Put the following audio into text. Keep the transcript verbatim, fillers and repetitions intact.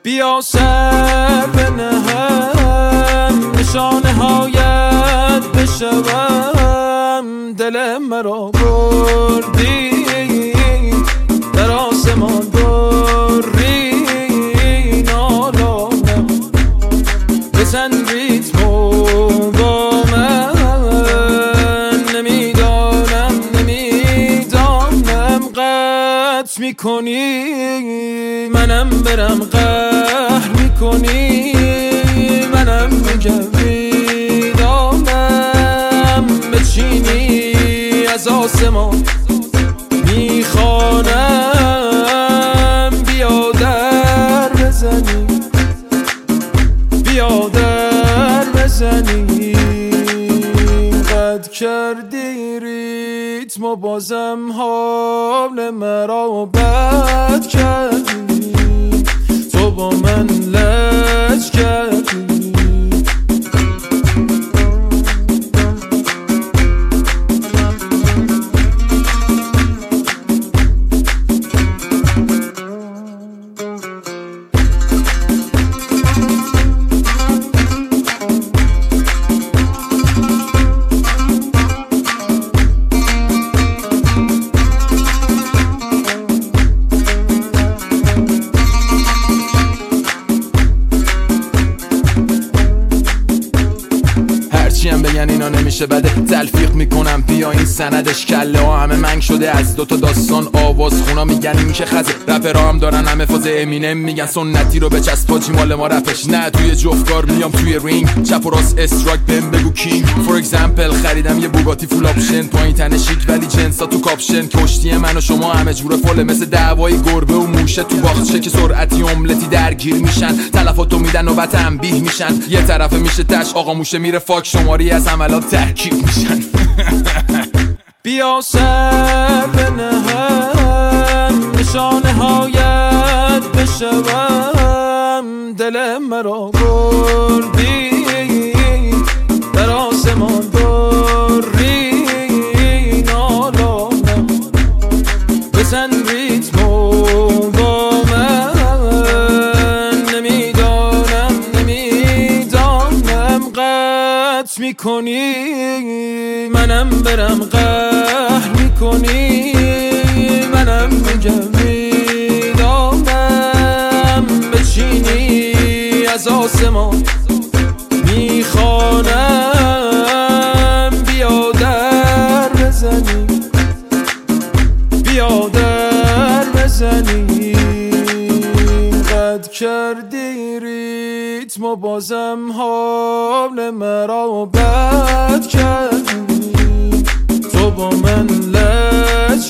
بیا سر بنهم نشانه هایت بشوم. دل مرا بردی در آسمان بری نالانم. بزن ریتمو با من نمیدانم نمیدانم قطع میکنی منم برم قهر میکنی منم میگم میدانم بچینی از آسمان میخوانم بیا در بزنی بیا در بزنی. قد کردی ریتم و بازم حال مرا بد کردی تو با من لج کردی. چیم بگن اینا نمیشه بده تلفیق میکنم بیا این سندش کله ها همه منگ شده از دوتا داستان آواز خونا میگن این که خزه رپرها هم دارن همه فاز امینم میگن سنتی رو به چسب پاچی مال ما رپش نه توی جفتگار میام توی رینگ چپ و راست استراک بهم بگو کینگ. فور اگزمپل خریدم یه بوگاتی فول آپشن پایین تنه شیک ولی جنسا تو کاپشن کشتی من و شما همه جوره فله مثل دعوای گربه و موشه تو باغچه که سرعتی املتی درگیر میشن تلفاتو میدن و بعد تنبیه میشن یه طرفه میشه تش آقا موشه میره فاک شماری از عملات ترکیب میشن. بیا سر بنهم نشانه هایت بشوم. دل مرا بردی در آسمان بری نالانم. بزن ریتمو با من نمیدانم نمیدانم قطع میکنی منم برم قهر میکنی منم میگم میدانم بچینی از آسمان میخوانم بیا در بزنی بیا در بزنی. قد کردی ریتم و بازم حال مرا بد کردی تو با من لج